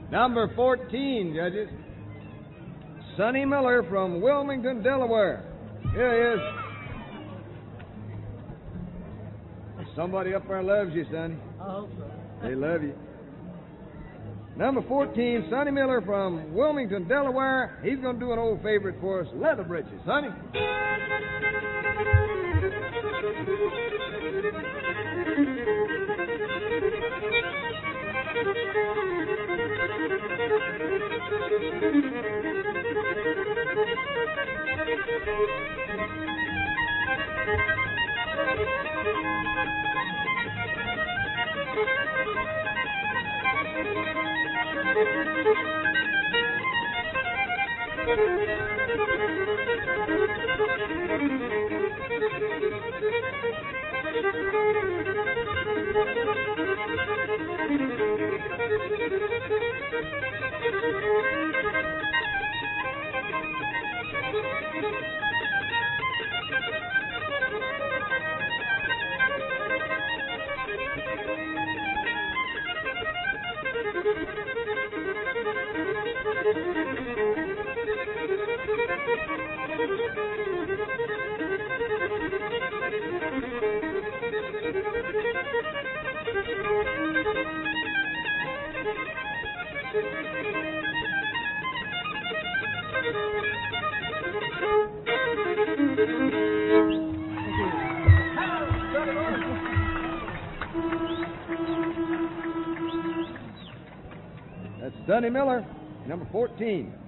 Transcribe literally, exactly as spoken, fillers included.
Number fourteen, judges. Sonny Miller from Wilmington, Delaware. Here he is. Somebody up there loves you, Sonny. I hope so. They love you. Number fourteen, Sonny Miller from Wilmington, Delaware. He's going to do an old favorite for us, Leather Britches. Sonny? That's Sonny Miller, number fourteen.